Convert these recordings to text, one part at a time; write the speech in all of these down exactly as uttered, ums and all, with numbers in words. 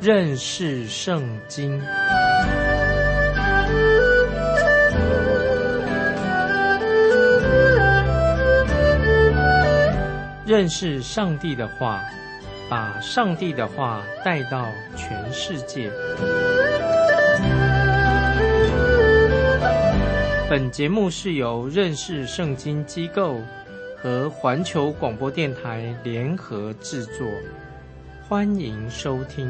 认识圣经。认识上帝的话，把上帝的话带到全世界。本节目是由认识圣经机构和环球广播电台联合制作，欢迎收听。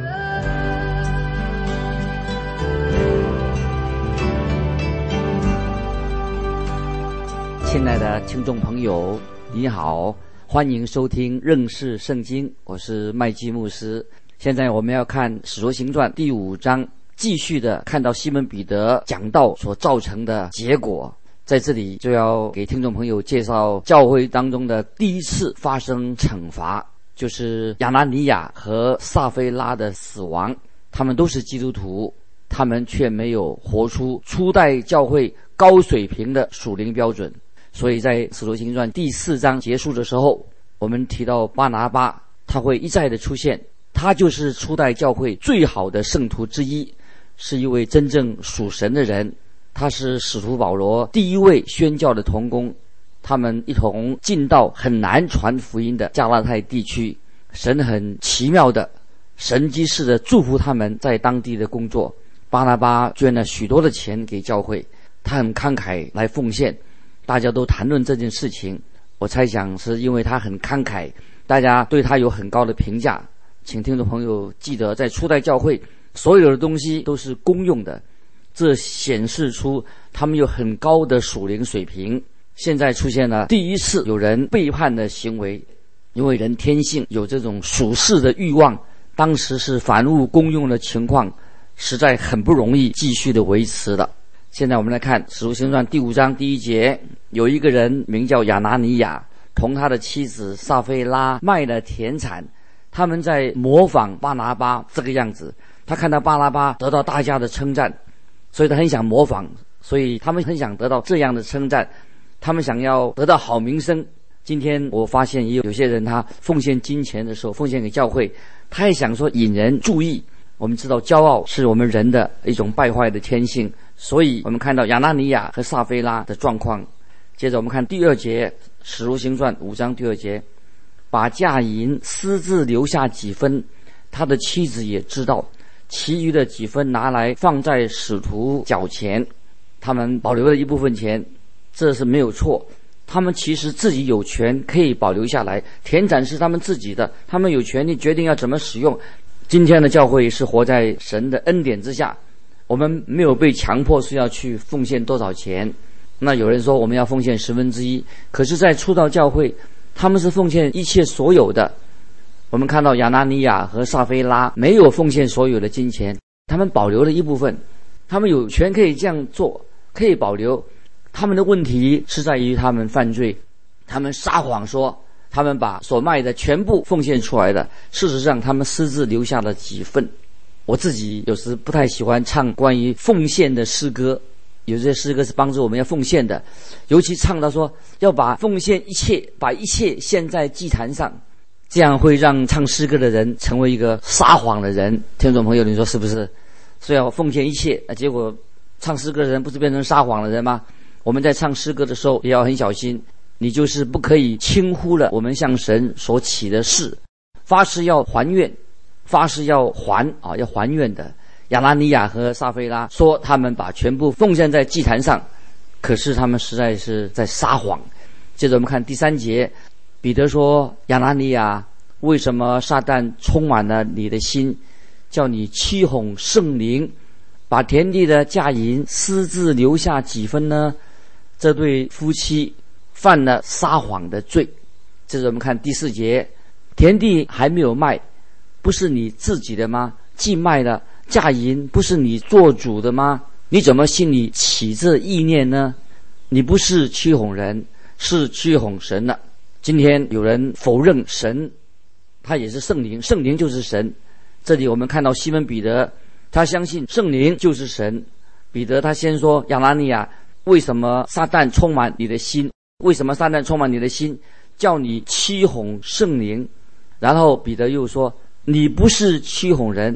亲爱的听众朋友，你好，欢迎收听认识圣经，我是麦基牧师。现在我们要看使徒行传第五章，继续的看到西门彼得讲道所造成的结果。在这里就要给听众朋友介绍教会当中的第一次发生惩罚，就是亚拿尼亚和撒非拉的死亡。他们都是基督徒，他们却没有活出初代教会高水平的属灵标准。所以在使徒行传第四章结束的时候，我们提到巴拿巴，他会一再的出现，他就是初代教会最好的圣徒之一，是一位真正属神的人。他是使徒保罗第一位宣教的同工，他们一同进到很难传福音的加拉太地区，神很奇妙的神迹式的祝福他们在当地的工作。巴拿巴捐了许多的钱给教会，他很慷慨来奉献，大家都谈论这件事情，我猜想是因为他很慷慨，大家对他有很高的评价。请听众朋友记得，在初代教会所有的东西都是公用的，这显示出他们有很高的属灵水平。现在出现了第一次有人背叛的行为，因为人天性有这种属世的欲望，当时是凡物公用的情况，实在很不容易继续的维持的。现在我们来看使徒行传第五章第一节，有一个人名叫亚拿尼亚，同他的妻子撒非拉卖了田产，他们在模仿巴拿巴这个样子。他看到巴拿巴得到大家的称赞，所以他很想模仿，所以他们很想得到这样的称赞，他们想要得到好名声。今天我发现也有有些人，他奉献金钱的时候，奉献给教会，他也想说引人注意。我们知道骄傲是我们人的一种败坏的天性，所以我们看到亚拿尼亚和撒非拉的状况。接着我们看第二节，使徒行传五章第二节，把价银私自留下几分，他的妻子也知道，其余的几分拿来放在使徒脚前。他们保留了一部分钱，这是没有错，他们其实自己有权可以保留下来，田产是他们自己的，他们有权利决定要怎么使用。今天的教会是活在神的恩典之下，我们没有被强迫是要去奉献多少钱。那有人说我们要奉献十分之一，可是在初道教会他们是奉献一切所有的。我们看到亚拿尼亚和撒非拉没有奉献所有的金钱，他们保留了一部分，他们有权可以这样做，可以保留。他们的问题是在于他们犯罪，他们撒谎说他们把所卖的全部奉献出来的，事实上他们私自留下了几份。我自己有时不太喜欢唱关于奉献的诗歌，有些诗歌是帮助我们要奉献的，尤其唱到说要把奉献一切，把一切献在祭坛上，这样会让唱诗歌的人成为一个撒谎的人。听众朋友，你说是不是？所以要奉献一切，结果唱诗歌的人不是变成撒谎的人吗？我们在唱诗歌的时候也要很小心，你就是不可以轻忽了我们向神所起的誓，发誓要还愿，发誓要还啊，要还愿的。亚拿尼亚和撒非拉说他们把全部奉献在祭坛上，可是他们实在是在撒谎。接着我们看第三节，彼得说，亚拿尼亚，为什么撒旦充满了你的心，叫你欺哄圣灵，把田地的价银私自留下几分呢？这对夫妻犯了撒谎的罪。接着我们看第四节，田地还没有卖，不是你自己的吗？既卖了，价银不是你做主的吗？你怎么心里起这意念呢？你不是欺哄人，是欺哄神了。今天有人否认神，他也是圣灵，圣灵就是神。这里我们看到西门彼得，他相信圣灵就是神。彼得他先说，亚拿尼亚，为什么撒旦充满你的心？为什么撒旦充满你的心，叫你欺哄圣灵？然后彼得又说，你不是欺哄人，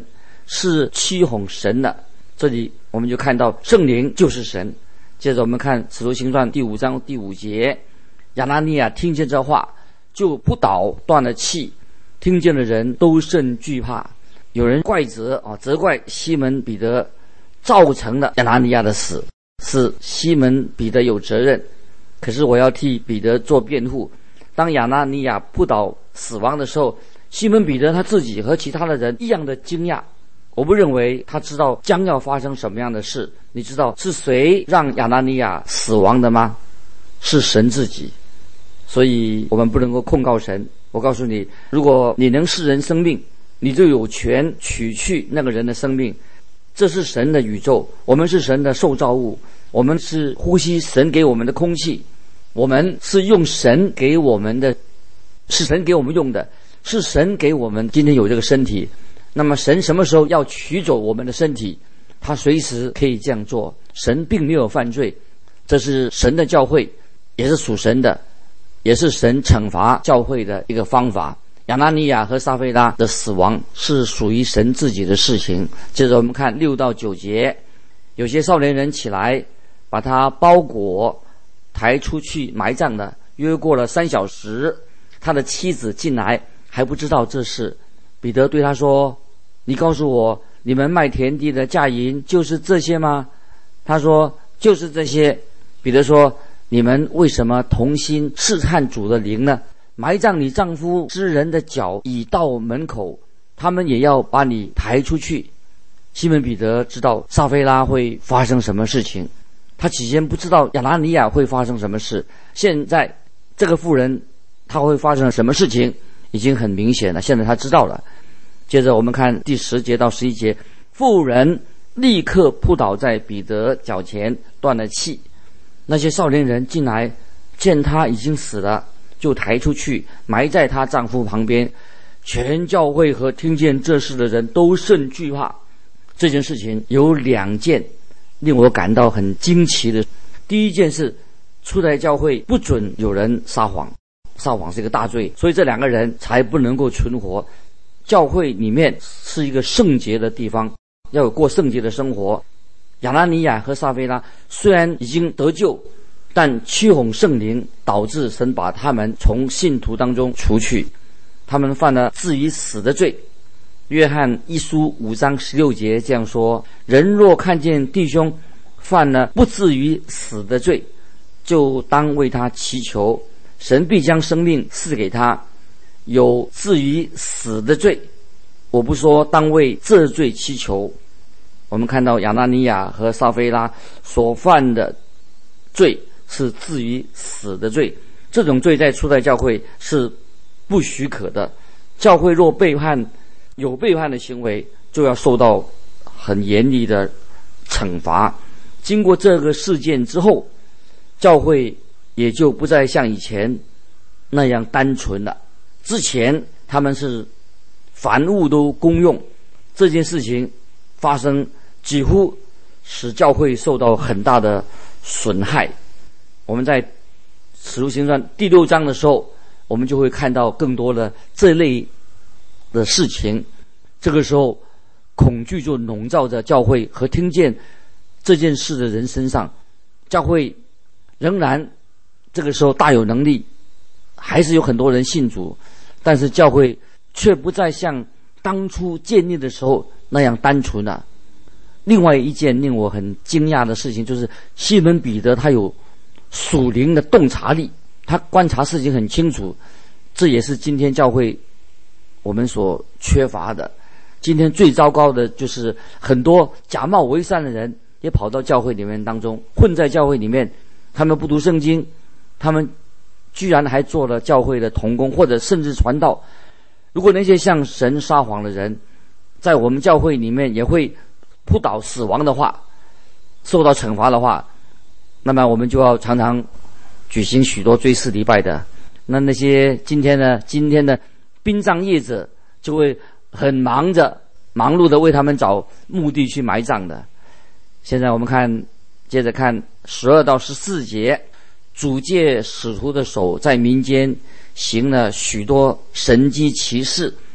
是欺哄神的。这里我们就看到圣灵就是神。接着我们看使徒行传第五章第五节，亚拿尼亚听见这话，就扑倒，断了气。听见的人都甚惧怕。有人怪责啊，责怪西门彼得造成了亚拿尼亚的死，是西门彼得有责任。可是我要替彼得做辩护。当亚拿尼亚扑倒死亡的时候，西门彼得他自己和其他的人一样的惊讶。我不认为他知道将要发生什么样的事。你知道是谁让亚拿尼亚死亡的吗？是神自己。所以我们不能够控告神。我告诉你，如果你能释人生命，你就有权取去那个人的生命。这是神的宇宙，我们是神的受造物，我们是呼吸神给我们的空气，我们是用神给我们的，是神给我们用的，是神给我们今天有这个身体。那么神什么时候要取走我们的身体，他随时可以这样做。神并没有犯罪，这是神的教会，也是属神的，也是神惩罚教会的一个方法。亚拿尼亚和撒非拉的死亡是属于神自己的事情。接着我们看六到九节，有些少年人起来，把他包裹抬出去埋葬了。约过了三小时，他的妻子进来，还不知道这事。彼得对他说，你告诉我，你们卖田地的价银就是这些吗？他说，就是这些。彼得说，你们为什么同心试探主的灵呢？埋葬你丈夫之人的脚已到门口，他们也要把你抬出去。西门彼得知道撒非拉会发生什么事情，他起先不知道亚拿尼亚会发生什么事，现在这个妇人他会发生什么事情已经很明显了，现在他知道了。接着我们看第十节到十一节，妇人立刻扑倒在彼得脚前，断了气。那些少年人进来，见他已经死了，就抬出去埋在她丈夫旁边。全教会和听见这事的人都甚惧怕。这件事情有两件令我感到很惊奇的。第一件是初代教会不准有人撒谎，撒谎是一个大罪，所以这两个人才不能够存活。教会里面是一个圣洁的地方，要有过圣洁的生活。亚拿尼亚和撒非拉虽然已经得救，但欺哄圣灵，导致神把他们从信徒当中除去，他们犯了至于死的罪。约翰一书五章十六节这样说，人若看见弟兄犯了不至于死的罪，就当为他祈求，神必将生命赐给他。有至于死的罪，我不说当为这罪祈求。我们看到亚拿尼亚和撒非拉所犯的罪是至于死的罪，这种罪在初代教会是不许可的。教会若背叛，有背叛的行为，就要受到很严厉的惩罚。经过这个事件之后，教会也就不再像以前那样单纯了。之前他们是凡物都公用，这件事情发生几乎使教会受到很大的损害。我们在使徒行传第六章的时候，我们就会看到更多的这类的事情。这个时候恐惧就笼罩着教会和听见这件事的人身上。教会仍然这个时候大有能力，还是有很多人信主，但是教会却不再像当初建立的时候那样单纯了。另外一件令我很惊讶的事情，就是西门彼得他有属灵的洞察力，他观察事情很清楚，这也是今天教会我们所缺乏的。今天最糟糕的就是很多假冒为善的人也跑到教会里面当中，混在教会里面，他们不读圣经，他们居然还做了教会的同工，或者甚至传道。如果那些向神撒谎的人在我们教会里面也会扑倒死亡的话，受到惩罚的话，那么我们就要常常举行许多追思礼拜的。那那些今天呢今天的殡葬业者就会很忙着忙碌的为他们找墓地去埋葬的。现在我们看接着看十二到十四节，主借使徒的手在民间行了许多神迹奇事，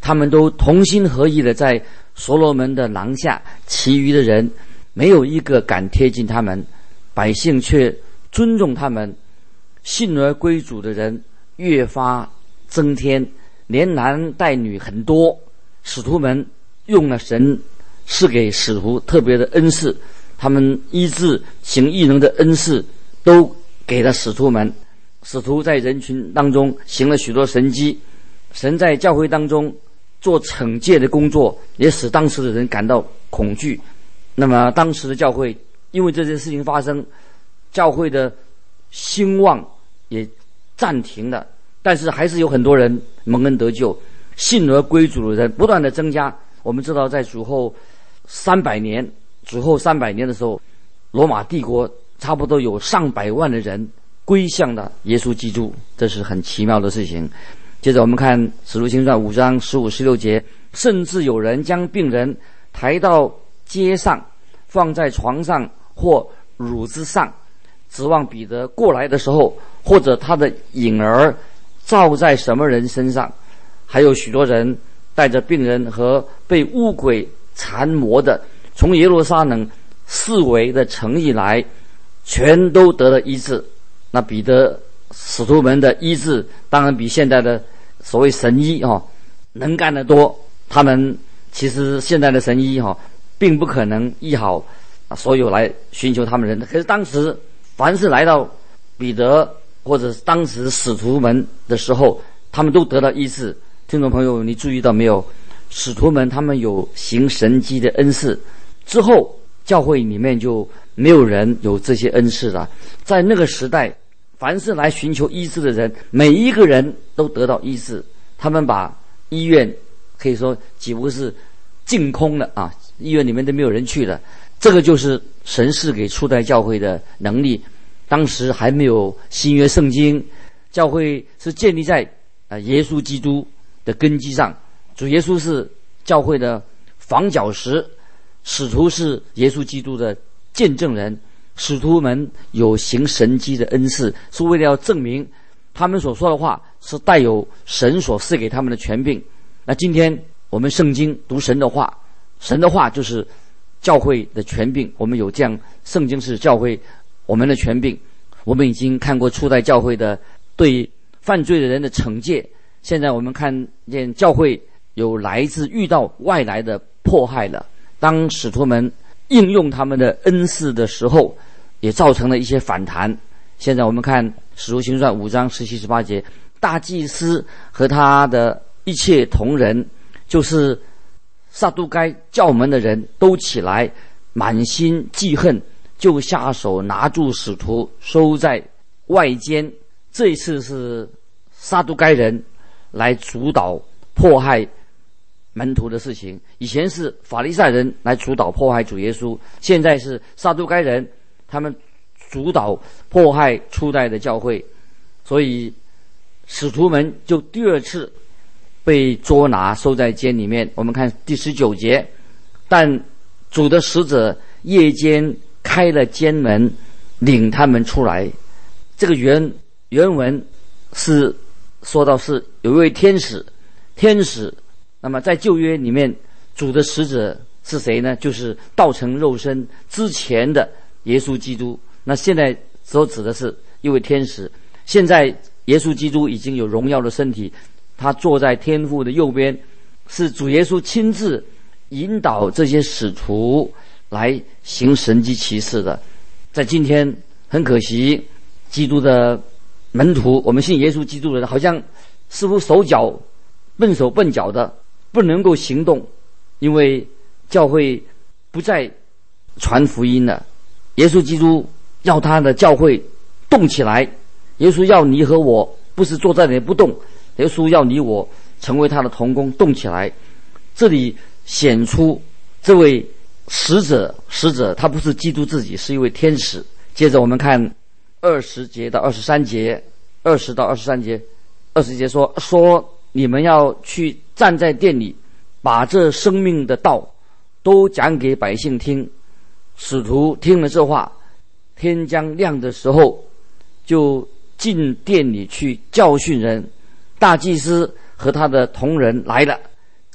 他们都同心合意的在所罗门的廊下，其余的人没有一个敢贴近他们，百姓却尊重他们。信而归主的人越发增添，连男带女很多。使徒们用了神赐给使徒特别的恩赐，他们医治行异能的恩赐都给了使徒们。使徒在人群当中行了许多神迹，神在教会当中做惩戒的工作，也使当时的人感到恐惧。那么当时的教会因为这件事情发生，教会的兴旺也暂停了，但是还是有很多人蒙恩得救，信而归主的人不断的增加。我们知道在主后三百年主后三百年的时候，罗马帝国差不多有上百万的人归向了耶稣基督，这是很奇妙的事情。接着我们看使徒行传五章十五十六节，甚至有人将病人抬到街上，放在床上或褥子上，指望彼得过来的时候，或者他的影儿照在什么人身上。还有许多人带着病人和被污鬼缠磨的，从耶路撒冷四围的城邑来，全都得了医治。那彼得使徒们的医治当然比现在的所谓神医哦能干得多。他们其实现在的神医哈、哦、并不可能医好所有来寻求他们人，可是当时凡是来到彼得或者当时使徒们的时候，他们都得到医治。听众朋友，你注意到没有？使徒们他们有行神迹的恩赐，之后教会里面就没有人有这些恩赐了。在那个时代，凡是来寻求医治的人，每一个人都得到医治。他们把医院可以说几乎是净空了啊，医院里面都没有人去了。这个就是神赐给初代教会的能力。当时还没有新约圣经，教会是建立在啊耶稣基督的根基上。主耶稣是教会的房角石，使徒是耶稣基督的见证人。使徒们有行神迹的恩赐，是为了要证明他们所说的话是带有神所赐给他们的权柄。那今天我们圣经读神的话，神的话就是教会的权柄，我们有这样，圣经是教会我们的权柄。我们已经看过初代教会的对犯罪的人的惩戒，现在我们看见教会有来自遇到外来的迫害了。当使徒们应用他们的恩赐的时候，也造成了一些反弹。现在我们看使徒行传五章十七十八节，大祭司和他的一切同人，就是撒都该教门的人都起来，满心记恨，就下手拿住使徒，收在外间。这一次是撒都该人来主导迫害门徒的事情，以前是法利赛人来主导迫害主耶稣，现在是撒都该人他们主导迫害初代的教会。所以使徒们就第二次被捉拿，收在监里面。我们看第十九节，但主的使者夜间开了监门，领他们出来。这个原原文是说到是有一位天使，天使那么在旧约里面，主的使者是谁呢？就是道成肉身之前的耶稣基督。那现在所指的是一位天使。现在耶稣基督已经有荣耀的身体，他坐在天父的右边，是主耶稣亲自引导这些使徒来行神迹奇事的。在今天很可惜，基督的门徒，我们信耶稣基督的人，好像似乎手脚笨手笨脚的，不能够行动，因为教会不再传福音了。耶稣基督要他的教会动起来，耶稣要你和我不是坐在那里不动，耶稣要你我成为他的同工，动起来。这里显出这位使者，使者他不是基督自己，是一位天使。接着我们看二十节到二十三节，二十到二十三节，二十节说说你们要去站在殿里，把这生命的道都讲给百姓听。使徒听了这话，天将亮的时候，就进殿里去教训人。大祭司和他的同人来了，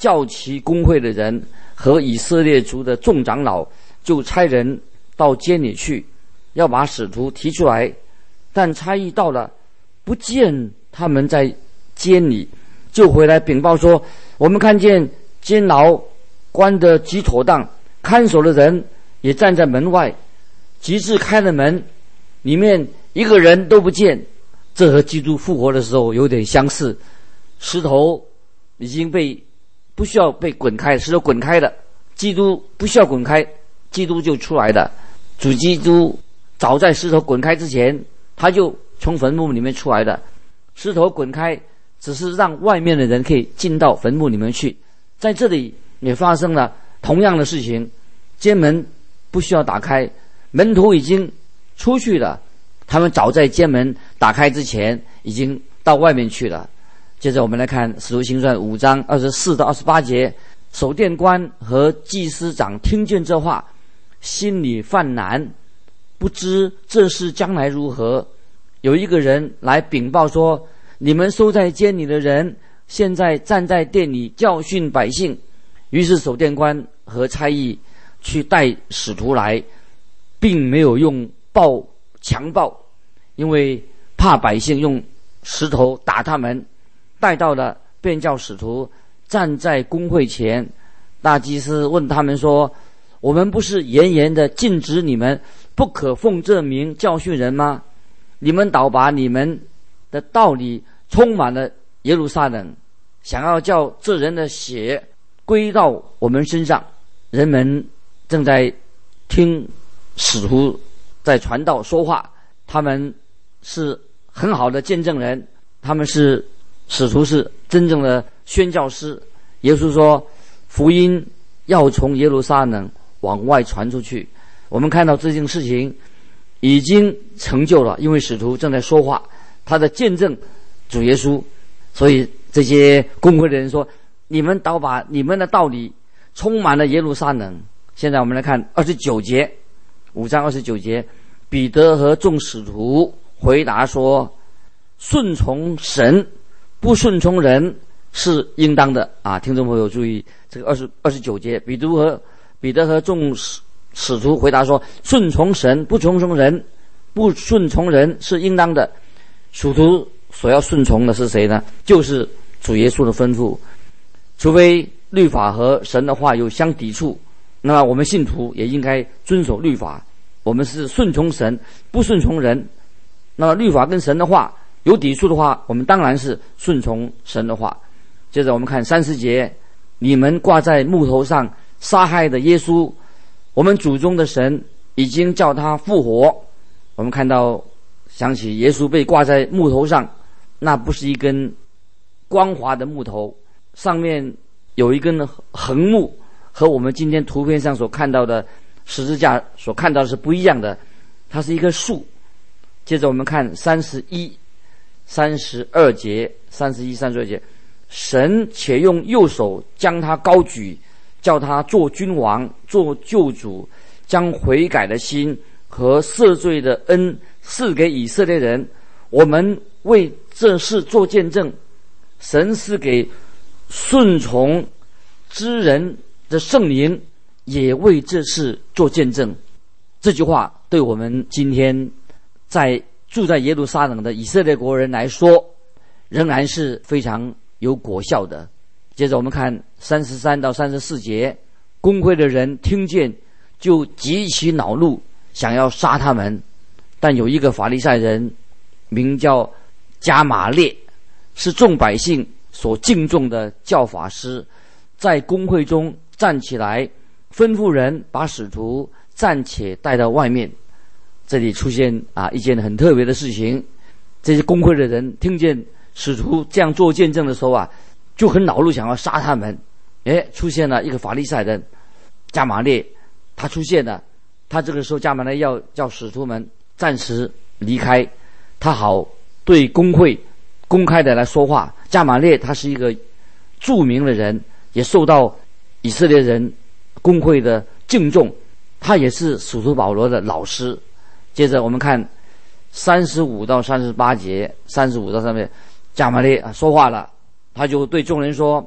教其公会的人和以色列族的众长老就差人到监里去，要把使徒提出来。但差役到了，不见他们在监里，就回来禀报说，我们看见监牢关得极妥当，看守的人也站在门外，及至开了门，里面一个人都不见。这和基督复活的时候有点相似，石头已经被不需要被滚开，石头滚开的，基督不需要滚开，基督就出来的。主基督早在石头滚开之前，他就从坟墓里面出来的。石头滚开只是让外面的人可以进到坟墓里面去。在这里也发生了同样的事情，监门不需要打开，门徒已经出去了，他们早在监门打开之前已经到外面去了。接着我们来看使徒行传五章二十四到二十八节，守殿官和祭司长听见这话，心里犯难，不知这事将来如何。有一个人来禀报说，你们收在监里的人现在站在殿里教训百姓。于是守殿官和差役去带使徒来，并没有用暴强暴，因为怕百姓用石头打他们。带到了，便叫使徒站在公会前。大祭司问他们说，我们不是严严的禁止你们不可奉这名教训人吗？你们倒把你们的道理充满了耶路撒冷，想要叫这人的血归到我们身上。人们正在听使徒在传道说话，他们是很好的见证人，他们是使徒，是真正的宣教师。耶稣说，福音要从耶路撒冷往外传出去。我们看到这件事情已经成就了，因为使徒正在说话，他的见证主耶稣。所以这些公会的人说，你们倒把你们的道理充满了耶路撒冷。现在我们来看二十九节，五章二十九节，彼得和众使徒回答说，顺从神不顺从人是应当的啊！听众朋友注意，这个二十二十九节，彼得和彼得和众使使徒回答说，顺从神不顺从人，不顺从人是应当的。使徒所要顺从的是谁呢？就是主耶稣的吩咐。除非律法和神的话有相抵触，那么我们信徒也应该遵守律法。我们是顺从神，不顺从人。那么律法跟神的话有抵触的话，我们当然是顺从神的话。接着我们看三十节，你们挂在木头上杀害的耶稣，我们祖宗的神已经叫他复活。我们看到想起耶稣被挂在木头上，那不是一根光滑的木头，上面有一根横木，和我们今天图片上所看到的十字架所看到的是不一样的，它是一棵树。接着我们看三十一三十二节，三十一三十二节，神且用右手将他高举，叫他做君王，做救主，将悔改的心和赦罪的恩赐给以色列人。我们为这事做见证，神是给顺从之人的圣灵，也为这事做见证。这句话对我们今天在住在耶路撒冷的以色列国人来说，仍然是非常有果效的。接着我们看三十三到三十四节，公会的人听见就极其恼怒，想要杀他们。但有一个法利赛人名叫加玛列，是众百姓所敬重的教法师，在公会中站起来，吩咐人把使徒暂且带到外面。这里出现啊一件很特别的事情，这些公会的人听见使徒这样做见证的时候啊，就很恼怒，想要杀他们。诶，出现了一个法利赛人加玛列，他出现了。他这个时候加玛列要叫使徒们暂时离开，他好对公会公开的来说话。加玛列他是一个著名的人，也受到以色列人公会的敬重，他也是使徒保罗的老师。接着我们看三十五到三十八节，三十五到三十八节，加玛列说话了，他就对众人说，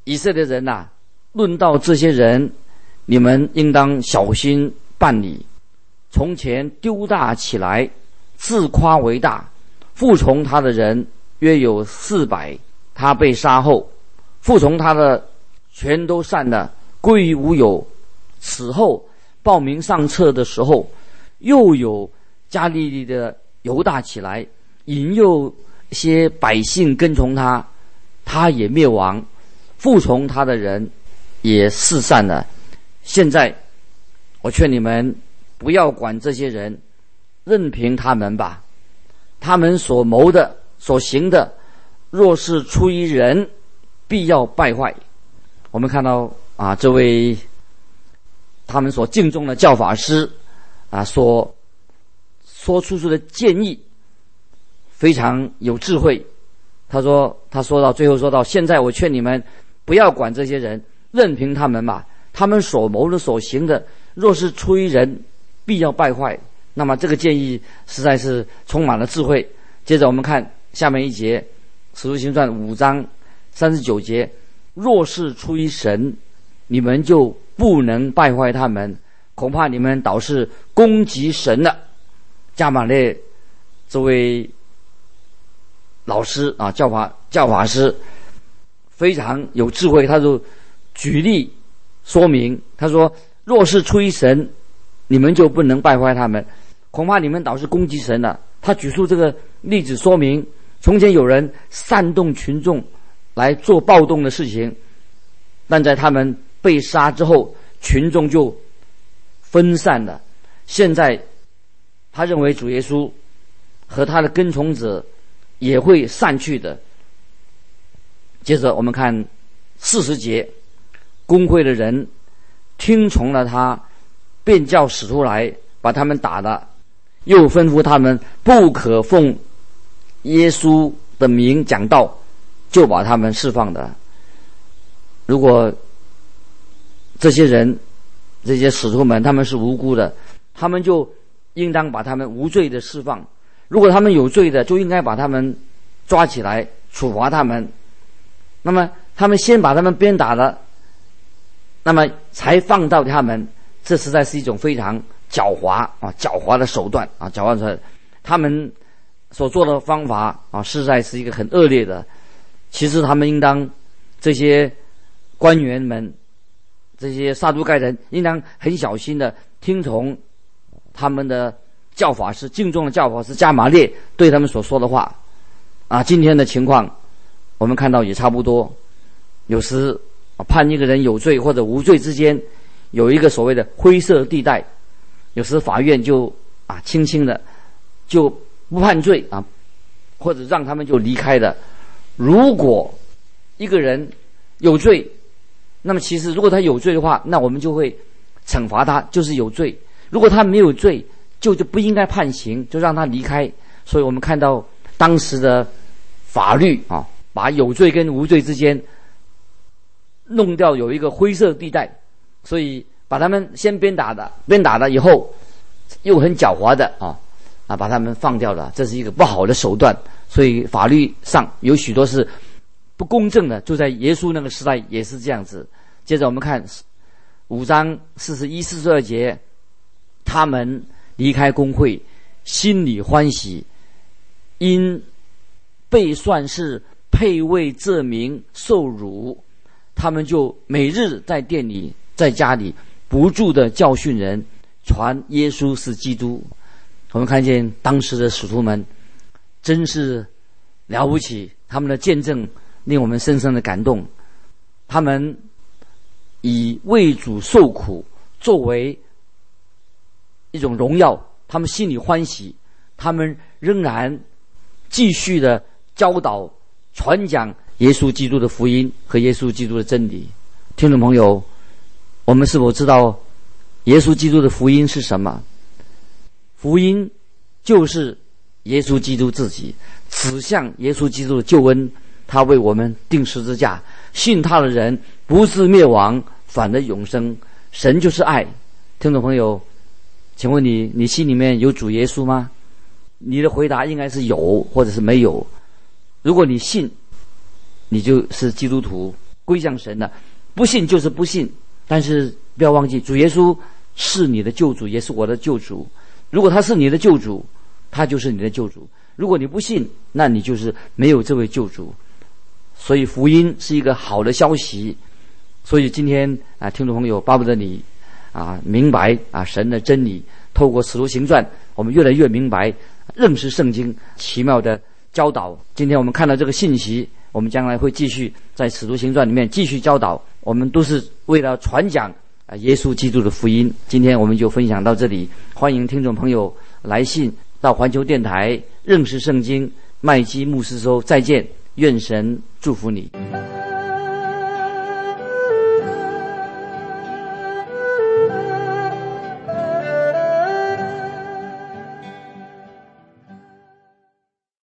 以色列人呐、啊，论到这些人，你们应当小心办理。从前丢大起来，自夸为大，服从他的人约有四百。他被杀后，服从他的全都散了，归于无有。此后报名上册的时候，又有加利利的犹大起来，引诱些百姓跟从他，他也灭亡，服从他的人也四散了。现在我劝你们不要管这些人，任凭他们吧。他们所谋的所行的，若是出于人，必要败坏。我们看到啊，这位他们所敬重的教法师啊，所说出出的建议非常有智慧。他说他说到最后说到，现在我劝你们不要管这些人，任凭他们吧。他们所谋的所行的，若是出于人，必要败坏。那么这个建议实在是充满了智慧。接着我们看下面一节，使徒行传五章三十九节，若是出于神，你们就不能败坏他们，恐怕你们倒是攻击神了。加玛列这位老师啊，教法教法师非常有智慧，他就举例说明，他说若是出于神，你们就不能败坏他们，恐怕你们倒是攻击神了。他举出这个例子说明，从前有人煽动群众来做暴动的事情，但在他们被杀之后，群众就分散了。现在他认为主耶稣和他的跟从者也会散去的。接着我们看四十节，公会的人听从了他，便叫使徒来把他们打了，又吩咐他们不可奉耶稣的名讲道，就把他们释放的。如果这些人这些使徒们他们是无辜的，他们就应当把他们无罪的释放。如果他们有罪的，就应该把他们抓起来处罚他们。那么他们先把他们鞭打了，那么才放到他们，这实在是一种非常狡猾啊狡猾的手段啊狡猾的他们所做的方法啊，实在是一个很恶劣的。其实他们应当，这些官员们，这些撒都该人应当很小心的听从他们的教法师，敬重的教法师加玛列对他们所说的话啊。今天的情况我们看到也差不多，有时判一个人有罪或者无罪之间有一个所谓的灰色地带，有时法院就啊轻轻的就不判罪啊，或者让他们就离开了。如果一个人有罪，那么其实如果他有罪的话，那我们就会惩罚他，就是有罪。如果他没有罪，就就不应该判刑，就让他离开。所以我们看到当时的法律啊，把有罪跟无罪之间弄掉有一个灰色地带，所以把他们先鞭打的，鞭打了以后又很狡猾的啊啊把他们放掉了，这是一个不好的手段。所以法律上有许多是不公正的，就在耶稣那个时代也是这样子。接着我们看五章四十一、四十二节，他们离开公会，心里欢喜，因被算是配为这名受辱，他们就每日在店里在家里不住的教训人，传耶稣是基督。我们看见当时的使徒们真是了不起，他们的见证令我们深深的感动。他们以为主受苦作为一种荣耀，他们心里欢喜，他们仍然继续的教导传讲耶稣基督的福音和耶稣基督的真理。听众朋友，我们是否知道耶稣基督的福音是什么？福音就是耶稣基督自己，指向耶稣基督的救恩，他为我们钉十字架，信他的人不是灭亡，反得永生。神就是爱。听众朋友，请问你你心里面有主耶稣吗？你的回答应该是有或者是没有。如果你信，你就是基督徒， 归向神了。不信就是不信，但是不要忘记，主耶稣是你的救主，也是我的救主。如果他是你的救主，他就是你的救主。如果你不信，那你就是没有这位救主。所以福音是一个好的消息。所以今天啊，听众朋友，巴不得你啊明白啊神的真理，透过使徒行传，我们越来越明白认识圣经奇妙的教导。今天我们看到这个信息，我们将来会继续在使徒行传里面继续教导。我们都是为了传讲啊耶稣基督的福音。今天我们就分享到这里，欢迎听众朋友来信到环球电台认识圣经麦基牧师说再见，愿神祝福你。